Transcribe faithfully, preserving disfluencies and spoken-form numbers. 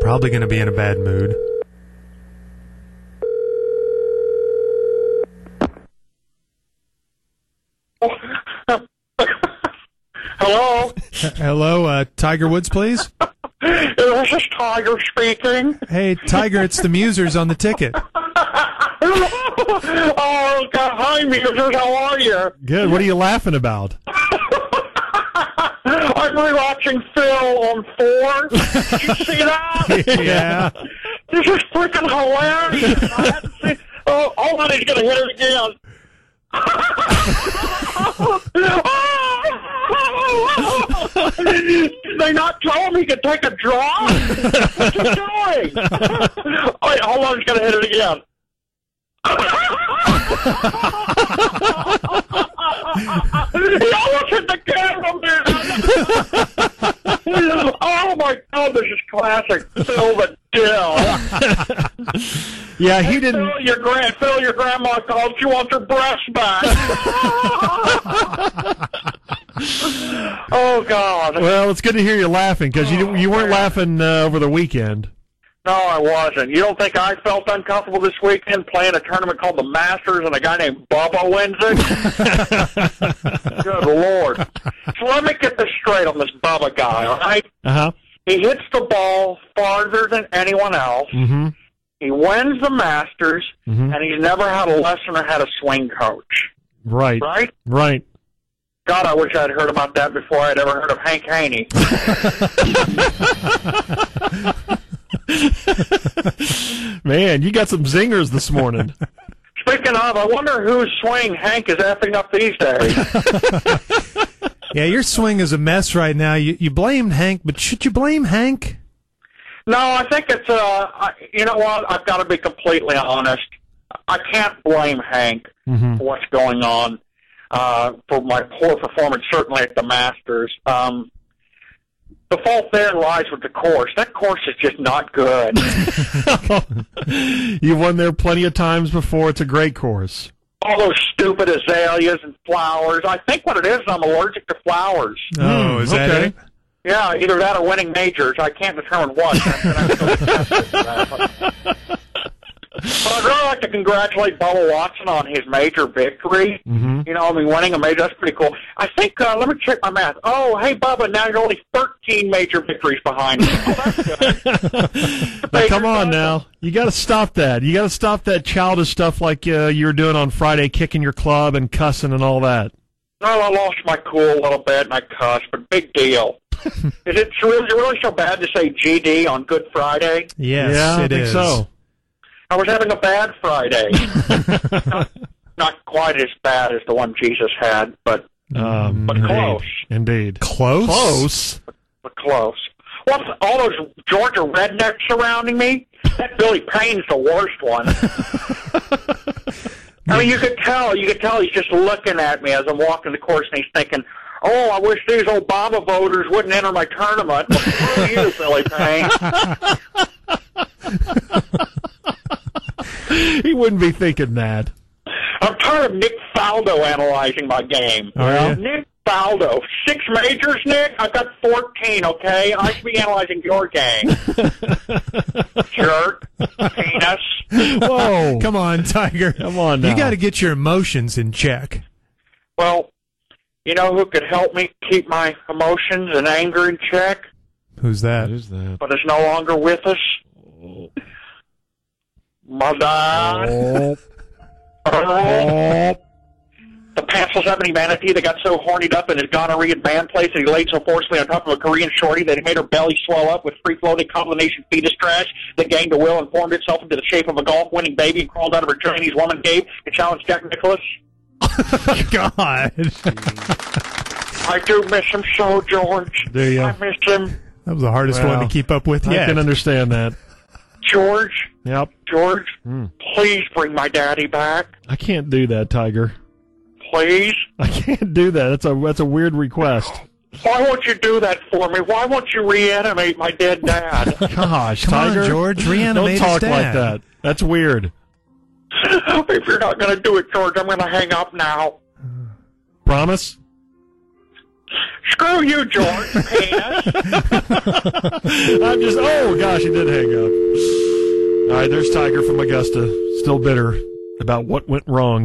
probably going to be in a bad mood. Hello? H- Hello, uh, Tiger Woods, please? This is Tiger speaking. Hey, Tiger, it's the Musers on the ticket. Oh, God. Hi, Musers. How are you? Good. What are you laughing about? I'm rewatching Phil on four. Did you see that? Yeah. This is freaking hilarious. I haven't seen... Oh, hold on. He's going to hit it again. Did they not tell him he could take a draw? What's he doing? Wait, hold on. He's going to hit it again. He almost hit the camera, man. Oh, my God. This is classic Phil the Dill. Yeah, he Hey, didn't. Phil, your grand, Phil, your grandma called. She wants her breast back. Oh, God. Well, it's good to hear you laughing because you you weren't laughing uh, over the weekend. No, I wasn't. You don't think I felt uncomfortable this weekend playing a tournament called the Masters and a guy named Bubba wins it? Good Lord. So let me get this straight on this Bubba guy, all right? Uh huh. He hits the ball farther than anyone else. Mm-hmm. He wins the Masters, Mm-hmm. and he's never had a lesson or had a swing coach, Right. right? Right. God, I wish I'd heard about that before I'd ever heard of Hank Haney. Man, you got some zingers this morning. Speaking of, I wonder whose swing Hank is effing up these days. Yeah, your swing is a mess right now. You, you blamed Hank, but should you blame Hank? No, I think it's, uh, I, you know what, I've got to be completely honest. I can't blame Hank Mm-hmm. for what's going on, uh, for my poor performance, certainly at the Masters. Um, the fault there lies with the course. That course is just not good. You've won there plenty of times before. It's a great course. All those stupid azaleas and flowers. I think what it is, I'm allergic to flowers. Oh, Hmm, is that okay. it? Yeah, either that or winning majors. I can't determine what. But I'd really like to congratulate Bubba Watson on his major victory. Mm-hmm. You know, I mean, winning a major, that's pretty cool. I think, uh, let me check my math. Oh, hey, Bubba, now you're only thirteen major victories behind me. Oh, that's good. Now, come on now. You got to stop that. You got to stop that childish stuff like uh, you were doing on Friday, kicking your club and cussing and all that. Well, I lost my cool a little bit and I cussed, but big deal. Is it really, is it really so bad to say G D on Good Friday? Yes, yeah, I it think is. so. I was having a bad Friday. not, not quite as bad as the one Jesus had, but Um, but indeed. close. Indeed. Close? Close. But close. What's all those Georgia rednecks surrounding me? That Billy Payne's the worst one. I mean, you could tell. You could tell he's just looking at me as I'm walking the course, and he's thinking, "Oh, I wish these Obama voters wouldn't enter my tournament." Well, screw you, Billy Payne. He wouldn't be thinking that. I'm tired of Nick Faldo analyzing my game. Are you? Nick Faldo. Six majors, Nick? I've got fourteen, okay? I should be analyzing your game. Jerk. Penis. Whoa. Come on, Tiger. Come on now. You got to get your emotions in check. Well, you know who could help me keep my emotions and anger in check, Who's that? What is that? but is no longer with us? My dad. Oh. Earl. The pantsless ebony manatee that got so hornied up in his gonorrhea band place that he laid so forcefully on top of a Korean shorty that he made her belly swell up with free-floating combination fetus trash that gained a will and formed itself into the shape of a golf-winning baby and crawled out of her Chinese woman cave and challenged Jack Nicklaus. God. I do miss him so, George. Do you? I miss him. That was the hardest Well, one to keep up with I yet. can understand that. George, Yep. George, Mm. please bring my daddy back. I can't do that, Tiger. Please. I can't do that. That's a that's a weird request. Why won't you do that for me? Why won't you reanimate my dead dad? Gosh, Come Tiger. on, George. Reanimate Don't talk his like dad. that. That's weird. If you're not going to do it, George, I'm going to hang up now. Promise? Screw you, George. Penis. I'm just, oh, gosh, he did hang up. All right, there's Tiger from Augusta, still bitter about what went wrong